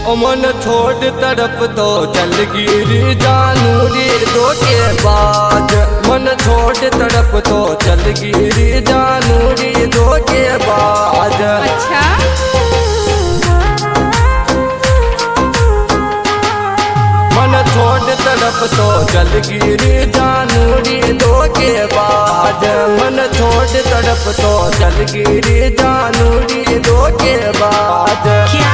ओ मन छोड़ तड़प तो चल गिरी जानू रे धोखेबाज। मन छोड़ तड़प तो चल गिरी जानू रे धोखेबाज। अच्छा मन छोड़ तड़प तो चल गिरी जानू रे धोखेबाज। मन छोड़ तड़प तो चल गिरी जानू रे धोखेबाज। क्या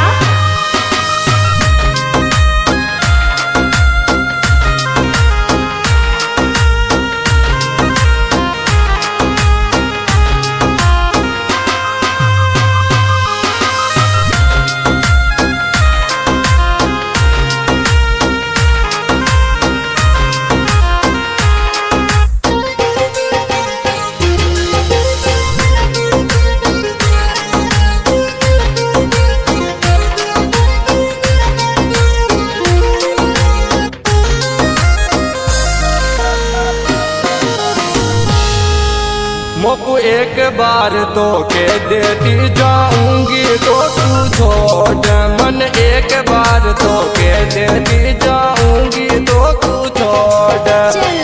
मोको एक बार तो के देती जाऊंगी तो तू छोड़। मन एक बार तो के देती जाऊंगी तो तू छोड़।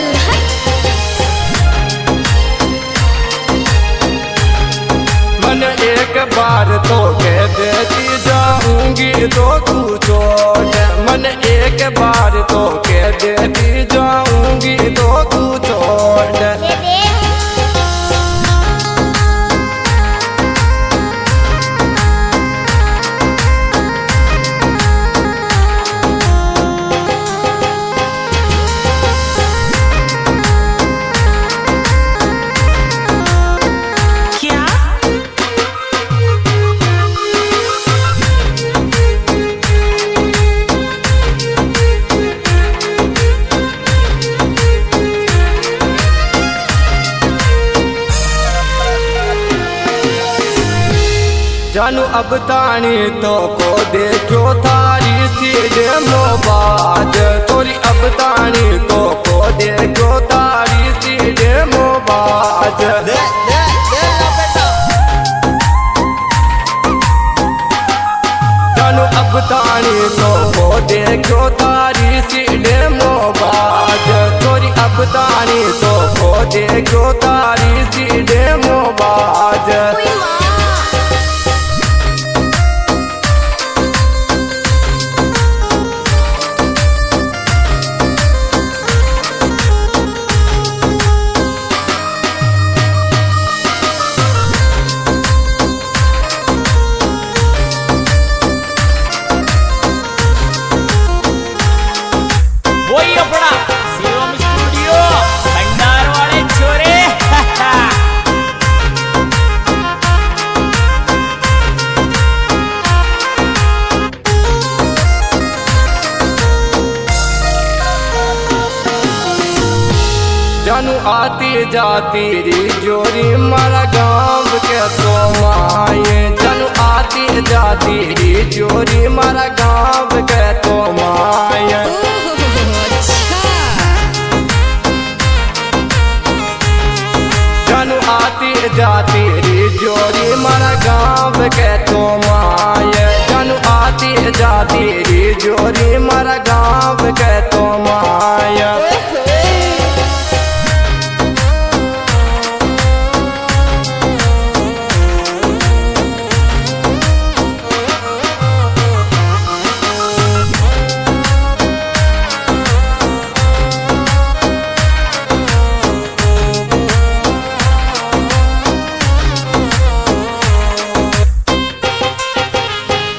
मन एक बार तो के देती जाऊंगी तो तू छोड़। मन एक बार तो के देती जाऊंगी तो तू छोड़। जानू अब तानी तो को देखो थारी सीधे मोबाज। तोरी अब तानी तो को देखो थारी सीधे मोबाज। जानू अब तानी तो को देखो थारी सीधे मोबाज। तोरी अब तानी तो को देखो थारी सीधे मोबाज। जानू आती जाती री जोरी मारा गाँव के तो माए। जानू आती जाती री जोरी मारा गाँव के तो माए। जानू आती जाती री जोरी मारा गाँव के तो माए। जानू आती जाती री जोरी मारा